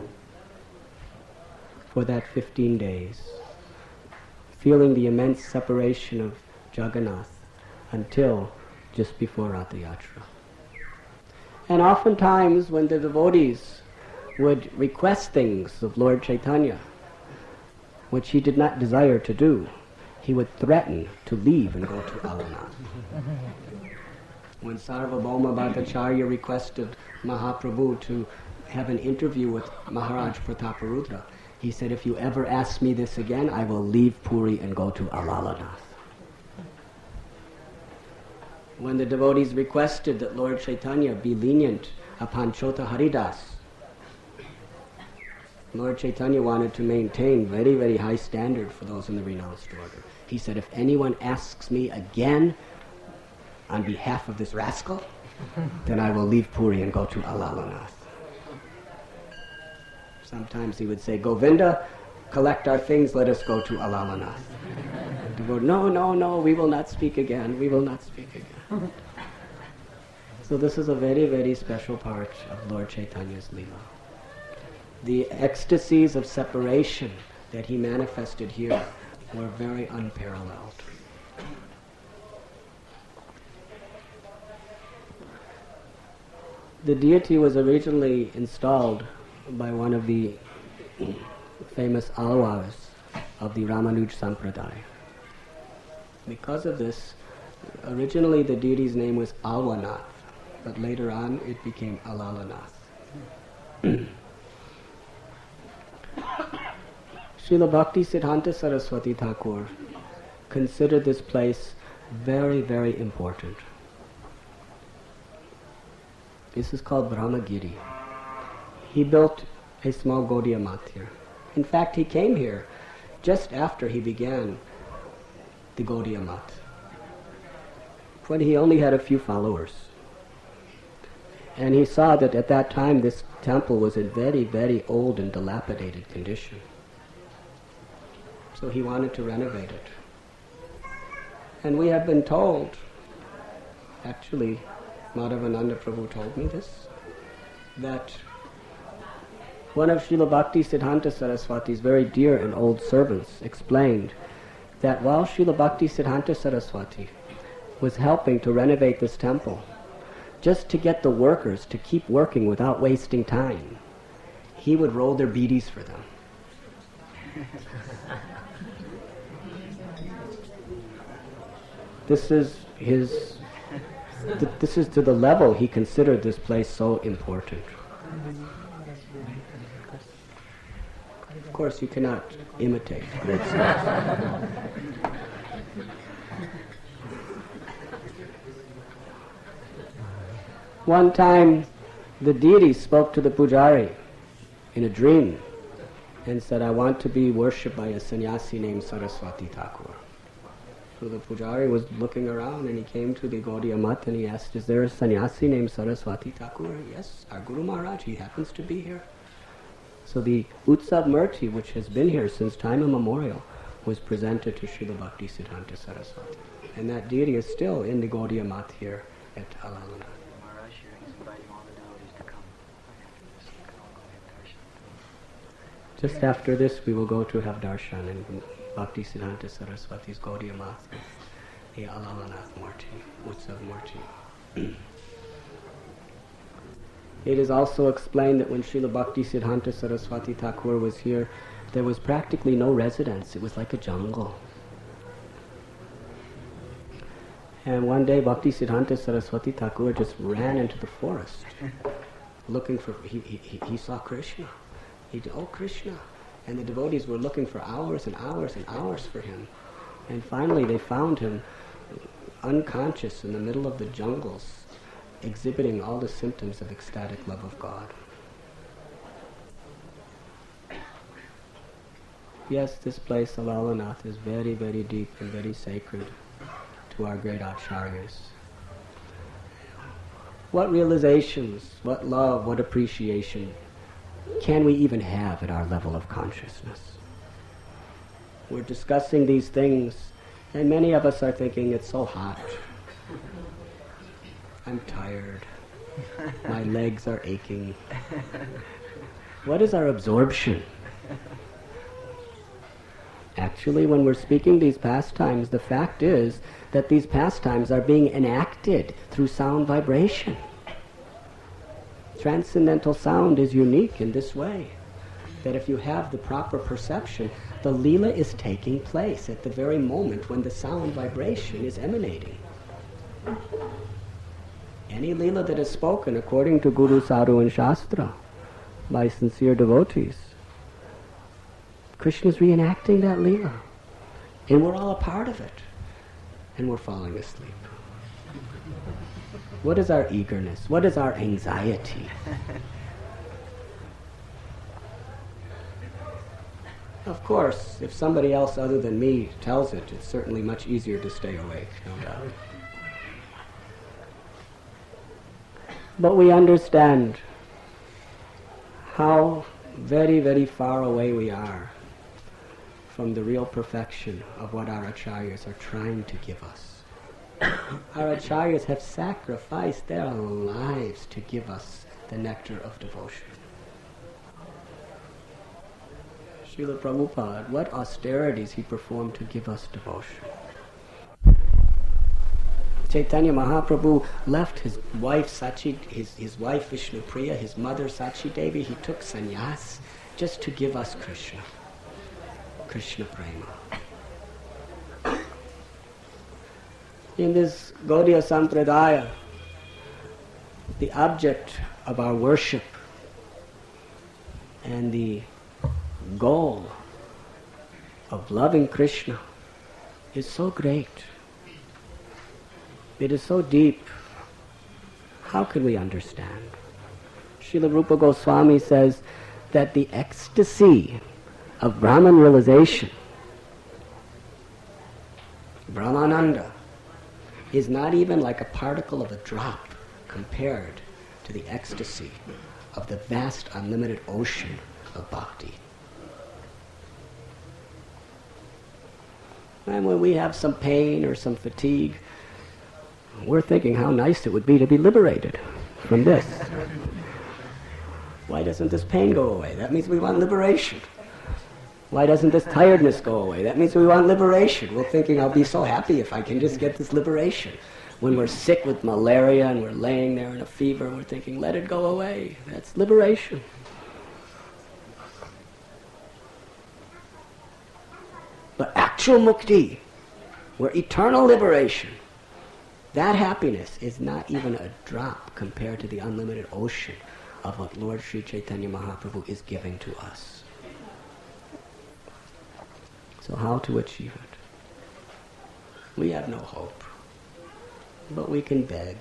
for that fifteen days, feeling the immense separation of Jagannath until just before Ratha Yatra. And oftentimes when the devotees would request things of Lord Chaitanya, which he did not desire to do, he would threaten to leave and go to Alanath. When Sarvabhauma Bhattacharya requested Mahaprabhu to have an interview with Maharaj Prataparudra, he said, if you ever ask me this again, I will leave Puri and go to Alalanath. When the devotees requested that Lord Chaitanya be lenient upon Chota Haridas, Lord Chaitanya wanted to maintain very, very high standard for those in the renounced order. He said, if anyone asks me again on behalf of this rascal, then I will leave Puri and go to Alalanath. Sometimes he would say, Govinda, collect our things, let us go to Alalanath. And to go, no, no, no, we will not speak again, we will not speak again. So this is a very, very special part of Lord Chaitanya's Leela. The ecstasies of separation that he manifested here were very unparalleled. The deity was originally installed by one of the famous Alvars of the Ramanuj Sampradaya. Because of this, originally the deity's name was Alvanath, but later on it became Alalanath. Srila Bhakti Siddhanta Saraswati Thakur considered this place very, very important. This is called Brahmagiri. He built a small Gaudiya Math here. In fact, he came here just after he began the Gaudiya Math, when he only had a few followers. And he saw that at that time this temple was in very, very old and dilapidated condition. So he wanted to renovate it. And we have been told, actually, Madhavananda Prabhu told me this, that one of Srila Bhakti Siddhanta Saraswati's very dear and old servants explained that while Srila Bhakti Siddhanta Saraswati was helping to renovate this temple, just to get the workers to keep working without wasting time, he would roll their beedis for them. This is his, th- this is to the level he considered this place so important. Of course, you cannot imitate great stuff. One time, the deity spoke to the pujari in a dream and said, I want to be worshipped by a sannyasi named Saraswati Thakur. So the pujari was looking around and he came to the Gaudiya Math and he asked, is there a sannyasi named Saraswati Thakur? Yes, our Guru Maharaj, he happens to be here. So the Utsav Murti, which has been here since time immemorial, was presented to Srila Bhakti Siddhanta Saraswati. And that deity is still in the Gaudiya Math here at Alalanath. Just after this, we will go to have darshan in Bhakti Siddhanta Saraswati's Gaudiya Math, the Alalanath Murti, Utsav Murti. It is also explained that when Srila Bhakti Siddhanta Saraswati Thakur was here, there was practically no residence. It was like a jungle. And one day Bhakti Siddhanta Saraswati Thakur just ran into the forest looking for, he, he, he saw Krishna. He said, oh Krishna. And the devotees were looking for hours and hours and hours for him. And finally they found him unconscious in the middle of the jungles exhibiting all the symptoms of ecstatic love of God. Yes, this place of Lalanath is very, very deep and very sacred to our great acharyas. What realizations, what love, what appreciation can we even have at our level of consciousness? We're discussing these things, and many of us are thinking, it's so hot. I'm tired. My legs are aching. What is our absorption? Actually, when we're speaking these pastimes, the fact is that these pastimes are being enacted through sound vibration. Transcendental sound is unique in this way, that if you have the proper perception, the Leela is taking place at the very moment when the sound vibration is emanating. Any Leela that is spoken according to Guru, Sadhu and Shastra by sincere devotees, Krishna is reenacting that Leela, and we're all a part of it, and we're falling asleep. What is our eagerness? What is our anxiety? Of course, if somebody else other than me tells it, it's certainly much easier to stay awake, no doubt. But we understand how very, very far away we are from the real perfection of what our acharyas are trying to give us. Our acharyas have sacrificed their lives to give us the nectar of devotion. Srila Prabhupada, what austerities he performed to give us devotion. Chaitanya Mahaprabhu left his wife Sachi, his, his wife Vishnupriya, his mother Sachi Devi. He took sannyas just to give us Krishna. Krishna Prema. In this Gaudiya Sampradaya, the object of our worship and the goal of loving Krishna is so great. It is so deep. How can we understand? Srila Rupa Goswami says that the ecstasy of Brahman realization, Brahmananda, is not even like a particle of a drop compared to the ecstasy of the vast unlimited ocean of bhakti. And when we have some pain or some fatigue, we're thinking how nice it would be to be liberated from this. Why doesn't this pain go away? That means we want liberation. Why doesn't this tiredness go away? That means we want liberation. We're thinking, I'll be so happy if I can just get this liberation. When we're sick with malaria and we're laying there in a fever, we're thinking, let it go away. That's liberation. But actual mukti, where eternal liberation, that happiness is not even a drop compared to the unlimited ocean of what Lord Sri Chaitanya Mahaprabhu is giving to us. So how to achieve it? We have no hope, but we can beg.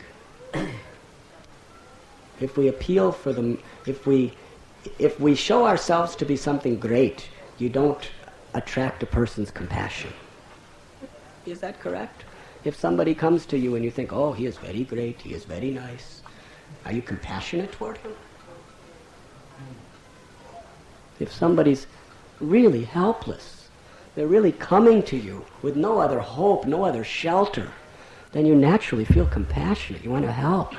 If we appeal for them, if we, if we show ourselves to be something great, you don't attract a person's compassion. Is that correct? If somebody comes to you and you think, oh, he is very great, he is very nice, are you compassionate toward him? If somebody's really helpless, they're really coming to you with no other hope, no other shelter, then you naturally feel compassionate. You want to help.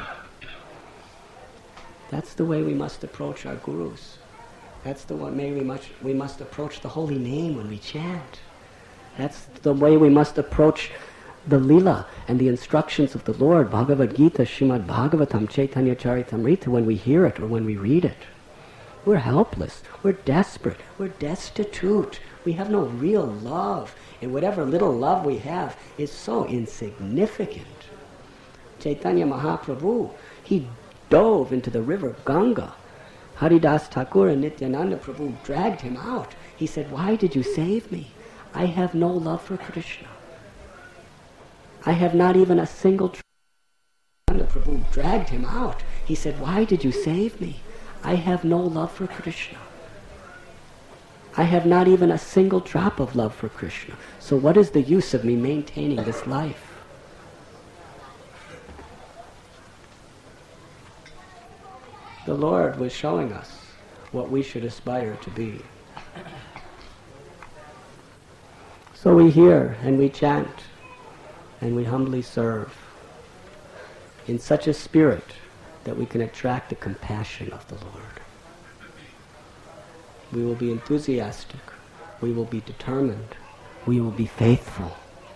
That's the way we must approach our gurus. That's the way we must, we must approach the holy name when we chant. That's the way we must approach the Leela and the instructions of the Lord, Bhagavad Gita, Srimad Bhagavatam, Chaitanya Charitamrita, when we hear it or when we read it. We're helpless. We're desperate. We're destitute. We have no real love. And whatever little love we have is so insignificant. Chaitanya Mahaprabhu, he dove into the river Ganga. Haridas Thakur and Nityananda Prabhu dragged him out. He said, why did you save me? I have no love for Krishna. I have not even a single drop Nityananda Prabhu dragged him out. He said, "Why did you save me? I have no love for Krishna. I have not even a single drop of love for Krishna. So what is the use of me maintaining this life?" The Lord was showing us what we should aspire to be. So we hear and we chant and we humbly serve in such a spirit that we can attract the compassion of the Lord. We will be enthusiastic. We will be determined. We will be faithful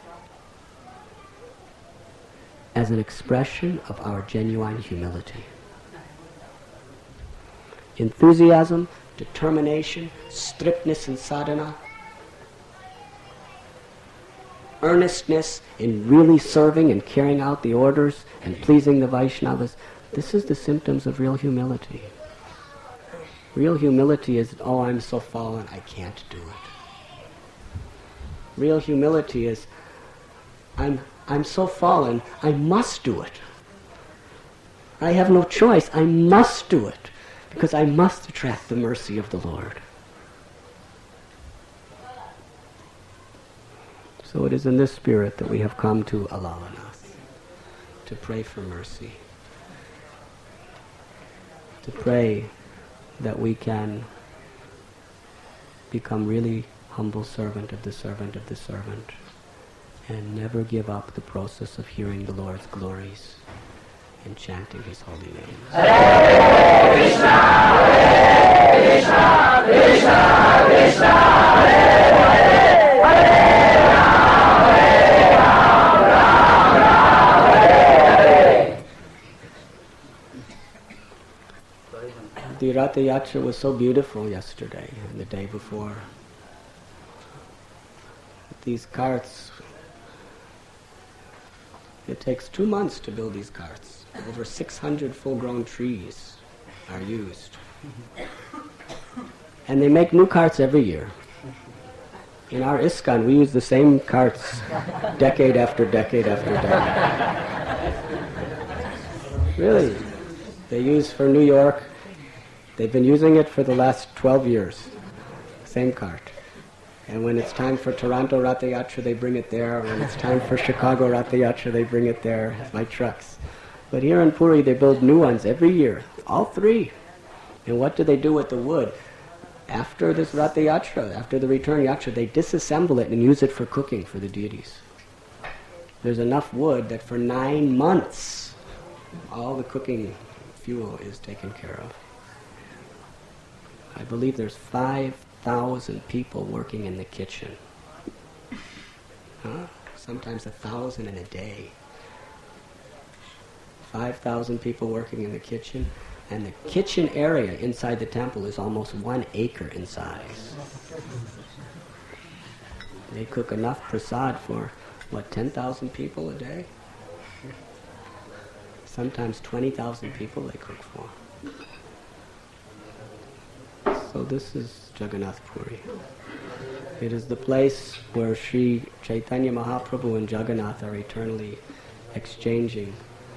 as an expression of our genuine humility. Enthusiasm, determination, strictness in sadhana, earnestness in really serving and carrying out the orders and pleasing the Vaishnavas. This is the symptoms of real humility. Real humility is, "Oh, I'm so fallen, I can't do it." Real humility is, I'm, I'm so fallen, I must do it. I have no choice, I must do it, because I must attract the mercy of the Lord. So it is in this spirit that we have come to Alalanath, to pray for mercy, to pray that we can become really humble servant of the servant of the servant and never give up the process of hearing the Lord's glories and chanting His holy name. Hare Krishna, Hare Krishna, Krishna Krishna, Hare Hare, Hare Ram, Hare Ram, Ram Ram, Hare Hare. The Ratha Yatra was so beautiful yesterday and the day before. These carts, it takes two months to build these carts. Over six hundred full-grown trees are used. And they make new carts every year. In our ISKCON, we use the same carts decade after decade after decade. Really. They use for New York. They've been using it for the last twelve years. Same cart. And when it's time for Toronto Ratha Yatra, they bring it there. When it's time for Chicago Ratha Yatra, they bring it there by trucks. But here in Puri, they build new ones every year, all three. And what do they do with the wood? After this Ratha Yatra, after the return Yatra, they disassemble it and use it for cooking for the deities. There's enough wood that for nine months, all the cooking fuel is taken care of. I believe there's five thousand people working in the kitchen. Huh? Sometimes a thousand in a day. Five thousand people working in the kitchen, and the kitchen area inside the temple is almost one acre in size. They cook enough prasad for, what, ten thousand people a day? Sometimes twenty thousand people they cook for. So this is Jagannath Puri. It is the place where Sri Chaitanya Mahaprabhu and Jagannath are eternally exchanging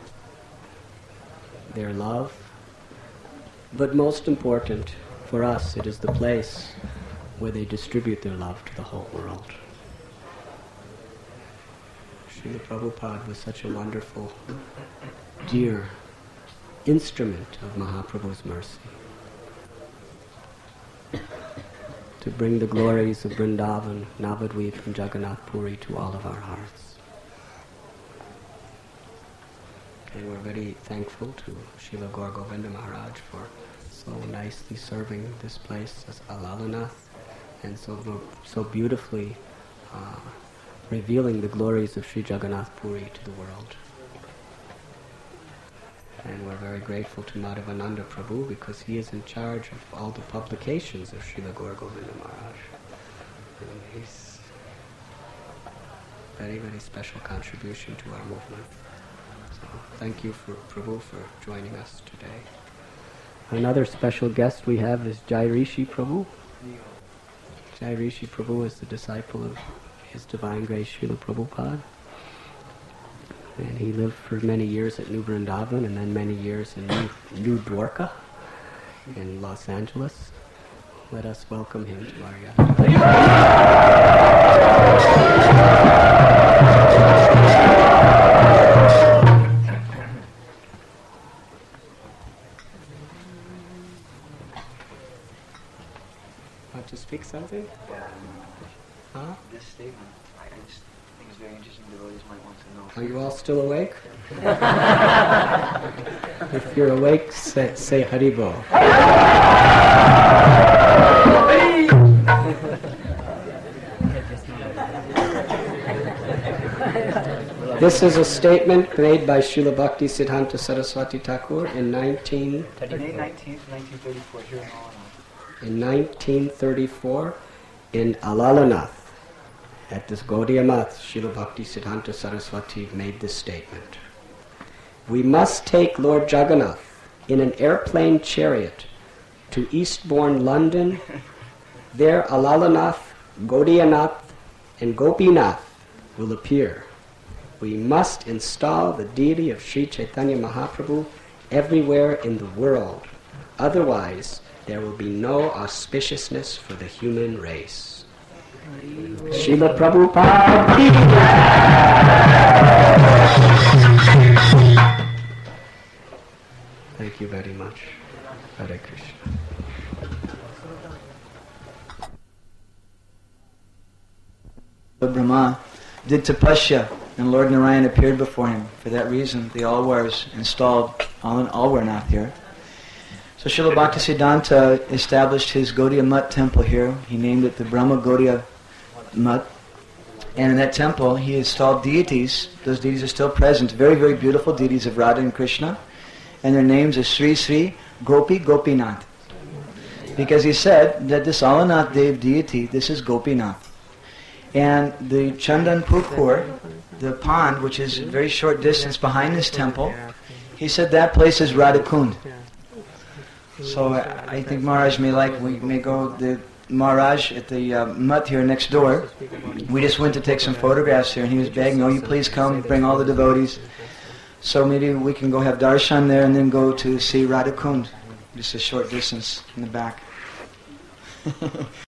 their love. But most important for us, it is the place where they distribute their love to the whole world. Srila Prabhupada was such a wonderful, dear instrument of Mahaprabhu's mercy, to bring the glories of Vrindavan, Navadvip, and Jagannath Puri to all of our hearts. And we're very thankful to Srila Gaur Govinda Maharaj for so nicely serving this place as Alalanath, and so so beautifully uh, revealing the glories of Sri Jagannath Puri to the world. And we're very grateful to Madhavananda Prabhu because he is in charge of all the publications of Srila Gaur Govinda Maharaj. And he's a very, very special contribution to our movement. So thank you for Prabhu for joining us today. Another special guest we have is Jai Rishi Prabhu. Jai Rishi Prabhu is the disciple of His Divine Grace Srila Prabhupada. And he lived for many years at New Vrindavan and then many years in New, New Dwarka in Los Angeles. Let us welcome him to our Want to speak something? Yeah. Huh? This statement, I, I just think it's very interesting. Devotees might want to know. Are you all still awake? If you're awake, say, say Haribol. This is a statement made by Srila Bhakti Siddhanta Saraswati Thakur in nineteen May nineteenth, nineteen thirty-four, here in Allanath. in nineteen thirty-four in Alalanath. At this Gaudiya Math, Srila Bhakti Siddhanta Saraswati made this statement. We must take Lord Jagannath in an airplane chariot to Eastbourne, London. There Alalanath, Gaudiyanath, and Gopinath will appear. We must install the deity of Sri Chaitanya Mahaprabhu everywhere in the world. Otherwise, there will be no auspiciousness for the human race. Srila Prabhupada. Thank you very much. Hare Krishna. Lord Brahma did tapasya, and Lord Narayan appeared before him. For that reason, the Alwars installed Alwarnath here. So Srila Bhaktisiddhanta established his Gaudiya Mutt temple here. He named it the Brahma Gaudiya Mutt. And in that temple, he installed deities. Those deities are still present. Very, very beautiful deities of Radha and Krishna. And their names are Sri Sri Gopi Gopinath. Because he said that this Alanath Dev deity, this is Gopinath. And the Chandan Pukur, the pond, which is a very short distance behind this temple, he said that place is Radhakund. So I, I think Maharaj may like, we may go, the Maharaj at the uh, mutt here next door, we just went to take some photographs here, and he was begging, oh, you please come, bring all the devotees. So maybe we can go have darshan there and then go to see Radhakund, just a short distance in the back.